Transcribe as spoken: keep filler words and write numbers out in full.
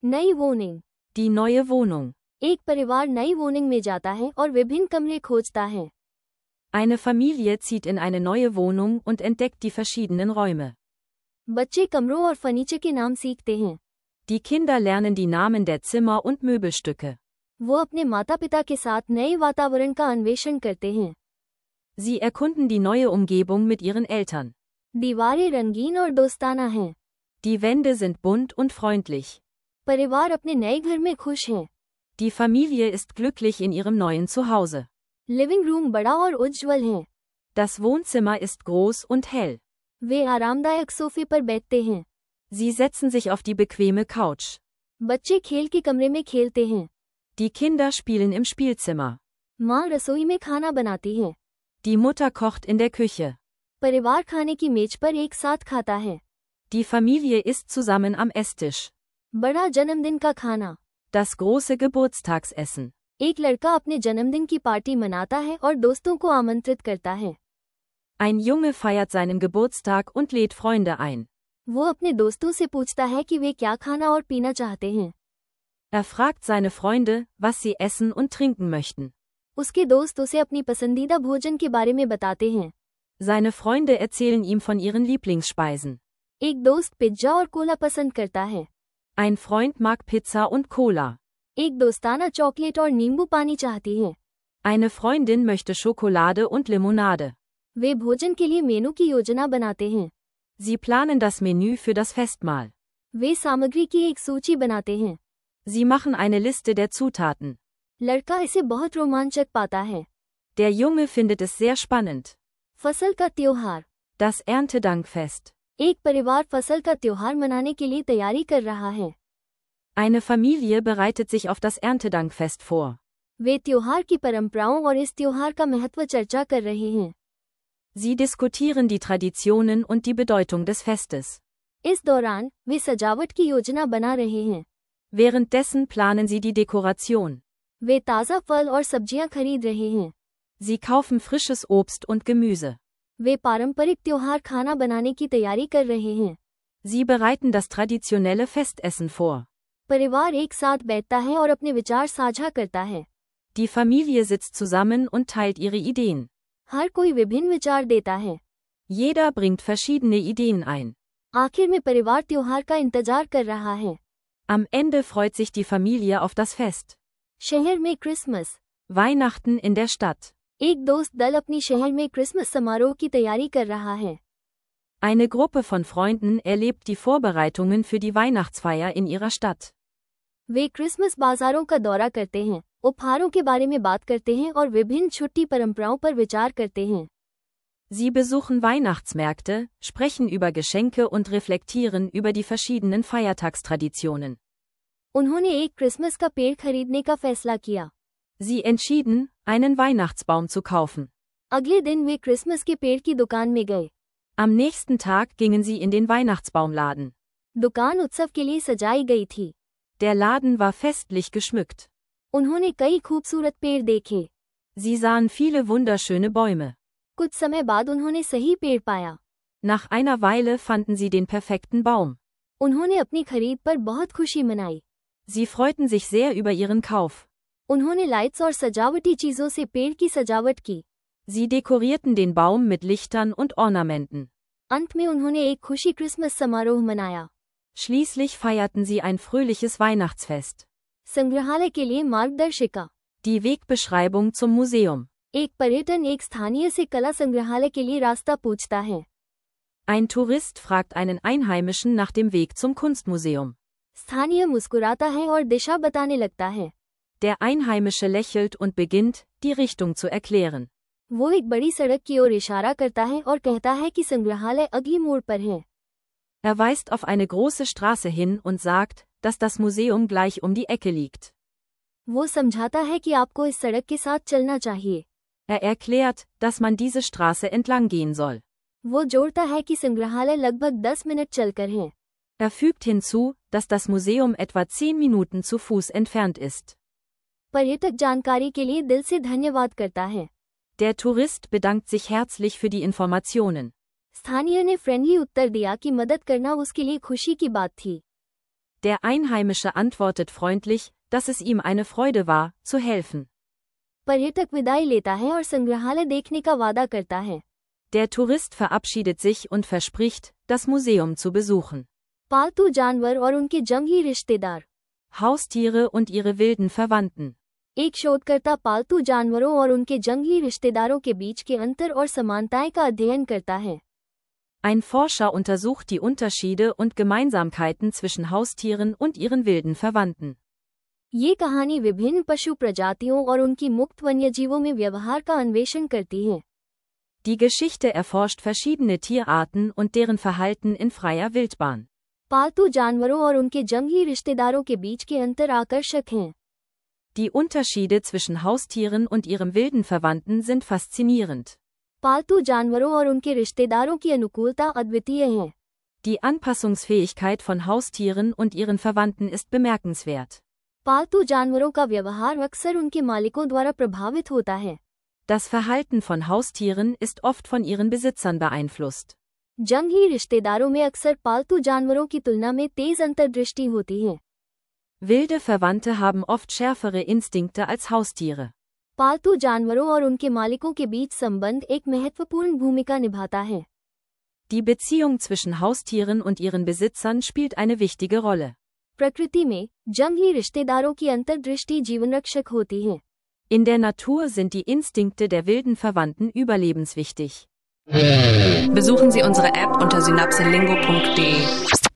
नई वोनिंग। Die neue Wohnung. एक परिवार नई वोनिंग में जाता है और विभिन्न कमरे खोजता है। Eine Familie zieht in eine neue Wohnung und entdeckt die verschiedenen Räume. बच्चे कमरों और फर्नीचर के नाम सीखते हैं। Die Kinder lernen die Namen der Zimmer und Möbelstücke. वो अपने माता पिता के साथ नए वातावरण का अन्वेषण करते हैं। Sie erkunden die neue Umgebung mit ihren Eltern. दीवारें रंगीन और दोस्ताना हैं। Die Wände sind bunt und freundlich. परिवार अपने नए घर में खुश है। Die Familie ist glücklich in ihrem neuen Zuhause. Living room बड़ा और उज्ज्वल है। Das Wohnzimmer ist groß und hell. वे आरामदायक सोफे पर बैठते हैं। Sie setzen sich auf die bequeme Couch. बच्चे खेल के कमरे में खेलते हैं। Die Kinder spielen im Spielzimmer. माँ रसोई में खाना बनाती है। Die Mutter kocht in der Küche. परिवार खाने की मेज पर एक साथ खाता है। Die Familie isst zusammen am Esstisch. बड़ा जन्मदिन का खाना। Das große Geburtstagsessen. एक लड़का अपने जन्मदिन की पार्टी मनाता है और दोस्तों को आमंत्रित करता है। Ein Junge feiert seinen Geburtstag und lädt Freunde ein. वो अपने दोस्तों से पूछता है कि वे क्या खाना और पीना चाहते हैं। Er fragt seine Freunde, was sie essen und trinken möchten. उसके दोस्त उसे अपनी पसंदीदा भोजन के बारे में बताते हैं। Seine Freunde erzählen ihm von ihren Lieblingsspeisen. एक दोस्त पिज्जा और कोला पसंद करता है। Ein Freund mag Pizza und Cola. एक दोस्ताना चॉकलेट और नींबू पानी चाहती है। Eine Freundin möchte Schokolade und Limonade. वे भोजन के लिए मेनू की योजना बनाते हैं। Sie planen das Menü für das Festmahl. वे सामग्री की एक सूची बनाते हैं। Sie machen eine Liste der Zutaten. लड़का इसे बहुत रोमांचक पाता है। Der Junge findet es sehr spannend. फसल का त्योहार। Das Erntedankfest. एक परिवार फसल का त्योहार मनाने के लिए तैयारी कर रहा है। Eine Familie bereitet sich auf das Erntedankfest vor. वे त्योहार की परंपराओं और इस त्योहार का महत्व चर्चा कर रहे हैं। Sie diskutieren die Traditionen und die Bedeutung des Festes. इस दौरान वे सजावट की योजना बना रहे हैं। Währenddessen planen sie die Dekoration. वे ताज़ा फल और सब्जियां खरीद रहे हैं। Sie kaufen frisches Obst und Gemüse. वे पारंपरिक त्योहार खाना बनाने की तैयारी कर रहे हैं। Sie bereiten das traditionelle Festessen vor. परिवार एक साथ बैठता है और अपने विचार साझा करता है। Die Familie sitzt zusammen und teilt ihre Ideen. हर कोई विभिन्न विचार देता है। Jeder bringt verschiedene Ideen ein. आखिर में परिवार त्योहार का इंतजार कर रहा है। Am Ende freut sich die Familie auf das Fest. शहर में Christmas. Weihnachten in der Stadt. एक दोस्त दल अपनी शहर में क्रिसमस समारोह की तैयारी कर रहा है। Eine Gruppe von Freunden erlebt die Vorbereitungen für die Weihnachtsfeier in ihrer Stadt. वे क्रिसमस बाजारों का दौरा करते हैं, उपहारों के बारे में बात करते हैं और विभिन्न छुट्टी परंपराओं पर विचार करते हैं। Sie besuchen Weihnachtsmärkte, sprechen über Geschenke und reflektieren über die verschiedenen Feiertagstraditionen. उन्होंने एक क्रिसमस का पेड़ खरीदने का फैसला किया। Sie entschieden, einen Weihnachtsbaum zu kaufen. अगले दिन वे क्रिसमस के पेड़ की दुकान में गए। Am nächsten Tag gingen sie in den Weihnachtsbaumladen. दुकान उत्सव के लिए सजाई गई थी। Der Laden war festlich geschmückt. उन्होंने कई खूबसूरत पेड़ देखे। Sie sahen viele wunderschöne Bäume. कुछ समय बाद उन्होंने सही पेड़ पाया। Nach einer Weile fanden sie den perfekten Baum. उन्होंने अपनी खरीद पर बहुत खुशी मनाई। Sie freuten sich sehr über ihren Kauf. उन्होंने लाइट्स और सजावटी चीजों से पेड़ की सजावट की। Sie dekorierten den Baum mit Lichtern und Ornamenten. अंत में उन्होंने एक खुशी क्रिसमस समारोह मनाया। Schließlich feierten sie ein fröhliches Weihnachtsfest. संग्रहालय के लिए मार्गदर्शिका। Die Wegbeschreibung zum Museum. एक पर्यटन एक स्थानीय से कला संग्रहालय के लिए रास्ता पूछता है। Ein Tourist fragt einen Einheimischen nach dem Weg zum Kunstmuseum. स्थानीय मुस्कुराता है और दिशा बताने लगता है। Der Einheimische lächelt und beginnt, die Richtung zu erklären. वो एक बड़ी सड़क की ओर इशारा करता है और कहता है कि संग्रहालय अगली मोड़ पर है। Er weist auf eine große Straße hin und sagt, dass das Museum gleich um die Ecke liegt. वो समझाता है कि आपको इस सड़क के साथ चलना चाहिए। Er erklärt, dass man diese Straße entlang gehen soll. वो जोड़ता है कि संग्रहालय लगभग दस मिनट चलकर है। Er fügt hinzu, dass das Museum etwa zehn Minuten zu Fuß entfernt ist. पर्यटक जानकारी के लिए दिल से धन्यवाद करता है। Der Tourist bedankt sich herzlich für die Informationen. स्थानीय ने फ्रेंडली उत्तर दिया कि मदद करना उसके लिए खुशी की बात थी। Der Einheimische antwortet freundlich, dass es ihm eine Freude war, zu helfen. पर्यटक विदाई लेता है और संग्रहालय देखने का वादा करता है. Der Tourist verabschiedet sich und verspricht, das Museum zu besuchen. पालतू जानवर और उनके जंगली रिश्तेदार. Haustiere und ihre wilden Verwandten. एक शोधकर्ता पालतू जानवरों और उनके जंगली रिश्तेदारों के बीच के अंतर और समानताएं का अध्ययन करता है. Ein Forscher untersucht die Unterschiede und Gemeinsamkeiten zwischen Haustieren und ihren wilden Verwandten. ये कहानी विभिन्न पशु प्रजातियों और उनकी मुक्त वन्यजीवों में व्यवहार का अन्वेषण करती है. Die Geschichte erforscht verschiedene Tierarten und deren Verhalten in freier Wildbahn. पालतू जानवरों और उनके जंगली रिश्तेदारों के बीच के अंतर आकर्षक हैं. Die Unterschiede zwischen Haustieren und ihrem wilden Verwandten sind faszinierend. पालतू जानवरों और उनके रिश्तेदारों की अनुकूलता अद्वितीय है. Die Anpassungsfähigkeit von Haustieren und ihren Verwandten ist bemerkenswert. पालतू जानवरों का व्यवहार अक्सर उनके मालिकों द्वारा प्रभावित होता है. Das Verhalten von Haustieren ist oft von ihren Besitzern beeinflusst. जंगली रिश्तेदारों में अक्सर पालतू जानवरों की तुलना में तेज अंतर्दृष्टि होती है. Wilde Verwandte haben oft schärfere Instinkte als Haustiere. पालतू जानवरों और उनके मालिकों के बीच संबंध एक महत्वपूर्ण भूमिका निभाता है. Die Beziehung zwischen Haustieren und ihren Besitzern spielt eine wichtige Rolle. प्रकृति में जंगली रिश्तेदारों की अंतर्दृष्टि जीवनरक्षक होती है. In der Natur sind die Instinkte der wilden Verwandten überlebenswichtig. Besuchen Sie unsere App unter synapselingo punkt de.